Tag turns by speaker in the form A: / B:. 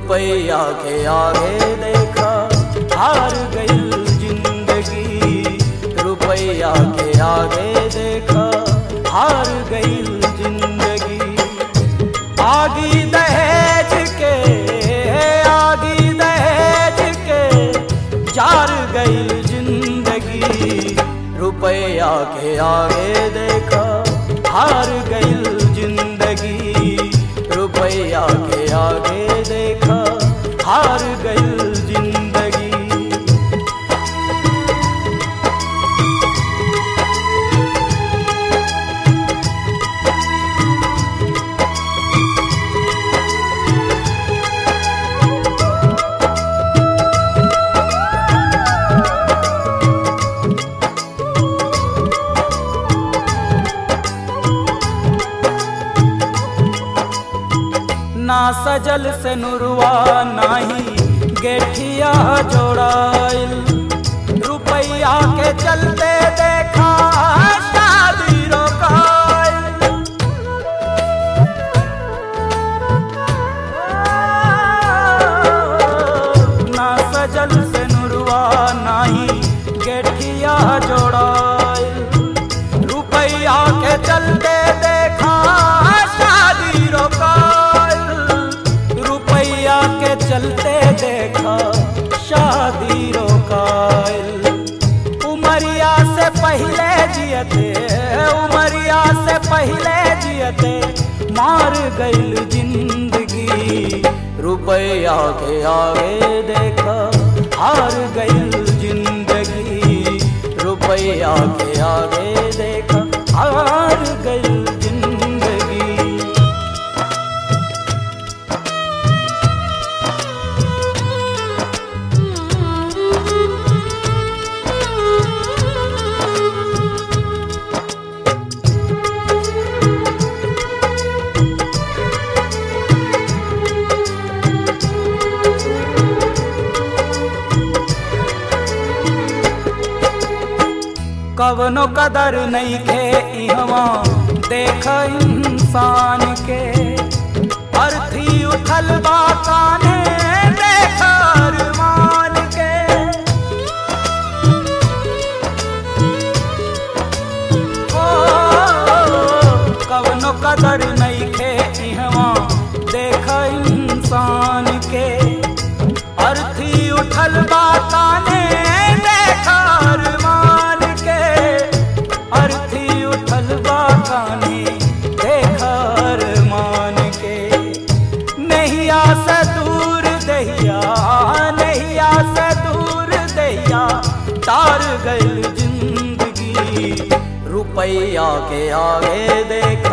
A: रुपया के आगे देखा हार गई जिंदगी। रुपया के आगे देखा हार गई जिंदगी। आगी दहेज के आगी दहेज के जार गई जिंदगी। रुपया के आगे देखा हार गई जिंदगी। रुपया के आगे देखा हार गई जिंदगी। ना सजल से नुरवा नाही गेठिया जोड़ाइल। रुपया के चलते देखा शादी रोकाइल। ना सजल से नुरवा नाही गेठिया जोड़ाइल। रुपया के चलते देखा शादी रोकाइल। रुपया के चलते देखा शादी रोकाइल। उमरिया से पहले जियते उमरिया से पहले जियते मार गई जिंदगी। रुपया के आगे देखा हार गई जिंदगी। रुपया के आगे देखा हार गई जिंदगी। कवनो कदर नहीं खे इहवा देख इंसान के। अर्थी उठल बा काने देख अरमान के। ओ कवनो कदर नहीं खे इहवा देख इंसान के। अर्थी उठल बा काने देख अरमान के। अर्थी उठल बा काने देख अरमान के। नैया से दूर दहिया नैया से दूर दहिया तार गई जिंदगी। रुपया के आगे देख